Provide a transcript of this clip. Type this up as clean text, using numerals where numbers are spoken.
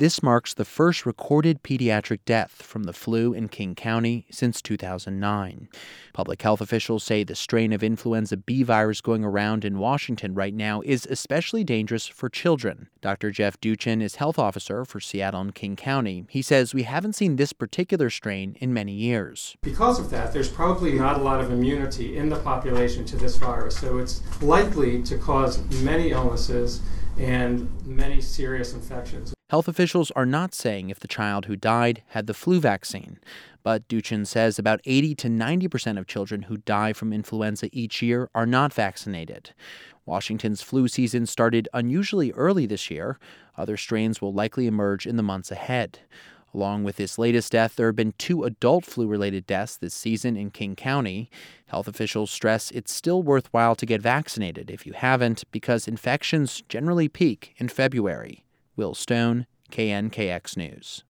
This marks the first recorded pediatric death from the flu in King County since 2009. Public health officials say the strain of influenza B virus going around in Washington right now is especially dangerous for children. Dr. Jeff Duchin is health officer for Seattle and King County. He says we haven't seen this particular strain in many years. Because of that, there's probably not a lot of immunity in the population to this virus, so it's likely to cause many illnesses and many serious infections. Health officials are not saying if the child who died had the flu vaccine, but Duchin says about 80 to 90% of children who die from influenza each year are not vaccinated. Washington's flu season started unusually early this year. Other strains will likely emerge in the months ahead. Along with this latest death, there have been 2 adult flu-related deaths this season in King County. Health officials stress it's still worthwhile to get vaccinated if you haven't, because infections generally peak in February. Will Stone, KNKX News.